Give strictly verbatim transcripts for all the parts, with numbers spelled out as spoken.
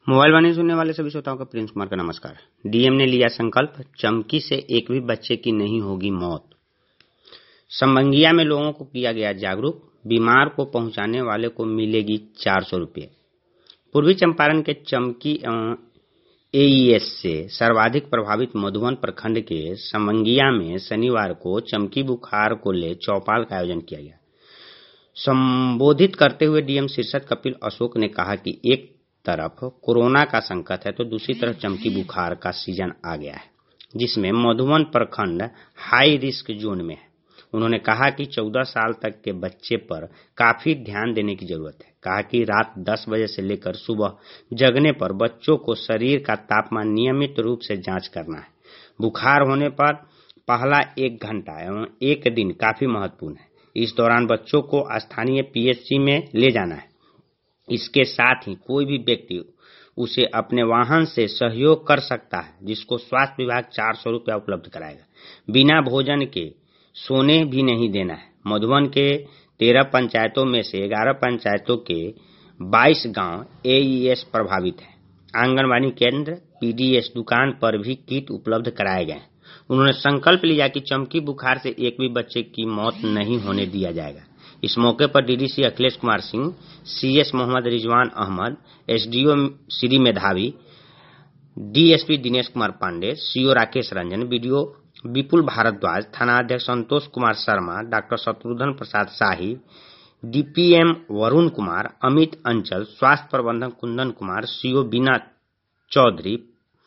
Mobile वाणी सुनने वाले सभी श्रोताओं का प्रिंस कुमार का नमस्कार। डीएम ने लिया संकल्प, चमकी से एक भी बच्चे की नहीं होगी मौत। संबंगिया में लोगों को किया गया जागरूक, बीमार को पहुंचाने वाले को मिलेगी चार सौ रुपये। पूर्वी चंपारण के चमकी एईएस से सर्वाधिक प्रभावित मधुबन प्रखंड के संबंगिया में शनिवार को चमकी बुखार को ले चौपाल का आयोजन किया गया। संबोधित करते हुए डीएम शीर्षद कपिल अशोक ने कहा कि एक तरफ कोरोना का संकट है तो दूसरी तरफ चमकी बुखार का सीजन आ गया है, जिसमें मधुबन प्रखंड हाई रिस्क जोन में है। उन्होंने कहा कि चौदह साल तक के बच्चे पर काफी ध्यान देने की जरूरत है। कहा कि रात दस बजे से लेकर सुबह जगने पर बच्चों को शरीर का तापमान नियमित रूप से जांच करना है। बुखार होने पर पहला एक घंटा एवं एक दिन काफी महत्वपूर्ण है। इस दौरान बच्चों को स्थानीय पीएचसी में ले जाना है। इसके साथ ही कोई भी व्यक्ति उसे अपने वाहन से सहयोग कर सकता है, जिसको स्वास्थ्य विभाग चार सौ रुपया उपलब्ध कराएगा। बिना भोजन के सोने भी नहीं देना है। मधुबन के तेरह पंचायतों में से ग्यारह पंचायतों के बाईस गांव एईएस प्रभावित है। आंगनबाड़ी केंद्र, पीडीएस दुकान पर भी किट उपलब्ध कराए गए। उन्होंने संकल्प लिया कि चमकी बुखार से एक भी बच्चे की मौत नहीं होने दिया जाएगा। इस मौके पर DDC Akhilesh Kumar Singh, CS Mohammad Rizwan Ahmad, SDO Shri Medhavi, DSP Dinesh Kumar Pandey, CO Rakesh Ranjan, BDO Vipul Bhardwaj, थाना अध्यक्ष संतोष कुमार शर्मा, डॉक्टर शत्रुघ्न प्रसाद शाही, डीपीएम वरुण कुमार, अमित अंचल, स्वास्थ्य प्रबंधक कुंदन कुमार, सीओ बीना चौधरी,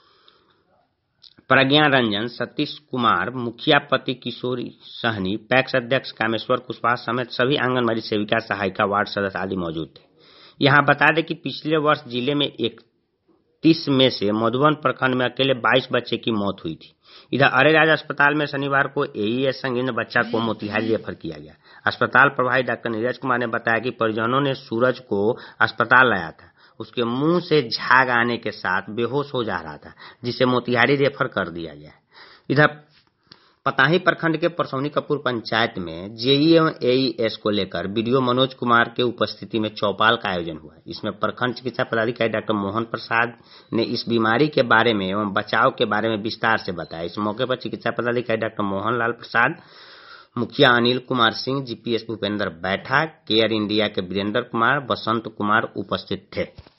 प्रज्ञा रंजन, सतीश कुमार, मुखिया पति किशोरी सहनी, पैक्स अध्यक्ष कामेश्वर कुशवाहा समेत सभी आंगनबाड़ी सेविका, सहायिका, वार्ड सदस्य आदि मौजूद थे। यहां बता दें कि पिछले वर्ष जिले में इकतीस में से मधुबन प्रखंड में अकेले बाईस बच्चे की मौत हुई थी। इधर अरेराज अस्पताल में शनिवार को एईएस संगीन बच्चा को मोतिहारी रेफर किया गया। अस्पताल प्रभारी डॉक्टर नीरज कुमार ने बताया कि परिजनों ने सूरज को अस्पताल लाया था। उसके मुंह से झाग आने के साथ बेहोश हो जा रहा था, जिसे मोतिहारी रेफर कर दिया गया। इधर पताही प्रखंड के परसौनी कपूर पंचायत में जेई एवं एईएस को लेकर बीडीओ मनोज कुमार के उपस्थिति में चौपाल का आयोजन हुआ। इसमें प्रखंड चिकित्सा पदाधिकारी डॉक्टर मोहन प्रसाद ने इस बीमारी के बारे में एवं बचाव के बारे में विस्तार से बताया। इस मौके पर चिकित्सा पदाधिकारी डॉक्टर मोहन लाल प्रसाद, मुखिया Anil Kumar Singh, GPS Bhupendra Baitha, CARE India के वीरेंद्र कुमार, बसंत कुमार उपस्थित थे।